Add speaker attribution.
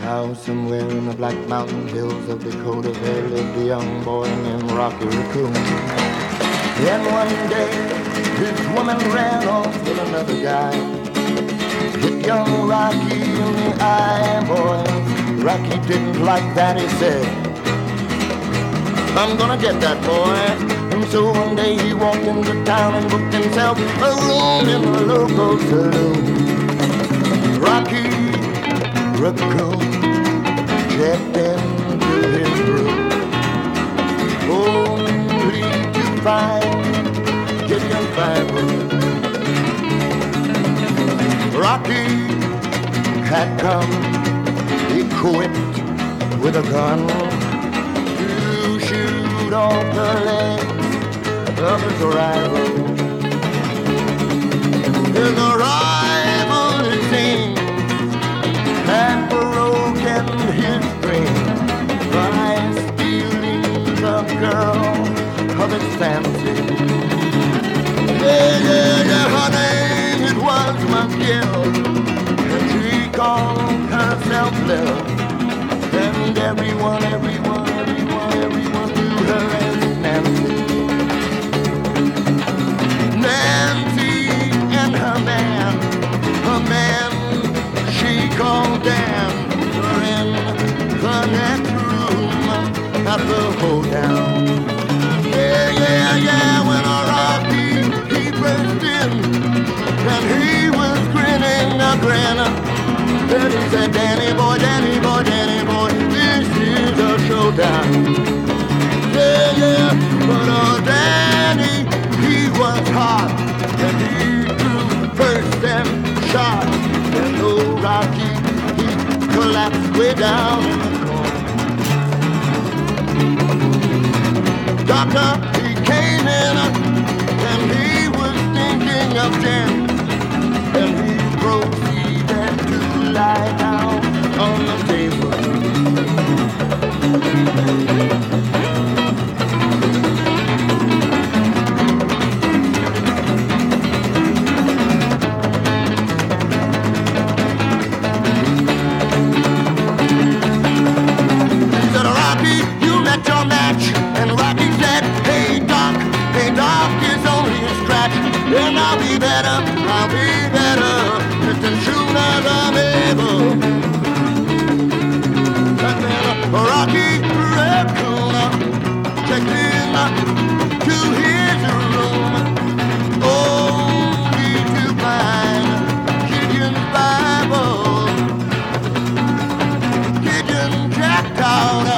Speaker 1: Now somewhere in the Black Mountain Hills of Dakota, there lived a young boy named Rocky Raccoon. Then one day, this woman ran off with another guy. Hit young Rocky in the eye, boy. Rocky didn't like that, he said, I'm gonna get that boy. And so one day he walked into town and booked himself a room in the local saloon. Rocky Raccoon checked into his room, only to find Gideon Firewood. Rocky had come equipped with a gun to shoot off the legs of his rival. His rival, it seems, had broken his dream by stealing the girl of his fancy. Yeah, her name, it was McGill, and she called herself Lil. And everyone knew her as Nancy. Nancy and her man, she called Dan. Were in the next room at the hotel. Yeah, when a Rocky, he burst in, and he was grinning a grin. Then he said, Danny boy, this is a showdown. Yeah, but Danny, he was hot, and he drew first and shot. And old Rocky, he collapsed way down in the corner. Doctor, he came in, and he was thinking of Jen, and he proceeded to lie down on the table. He said, Rocky, you met your match. And Rocky said, hey Doc, it's only a scratch. And I'll be better, just as soon as I'm able. And then Rocky Raccoon checked into his room, only to find Gideon's Bible. Gideon jacked out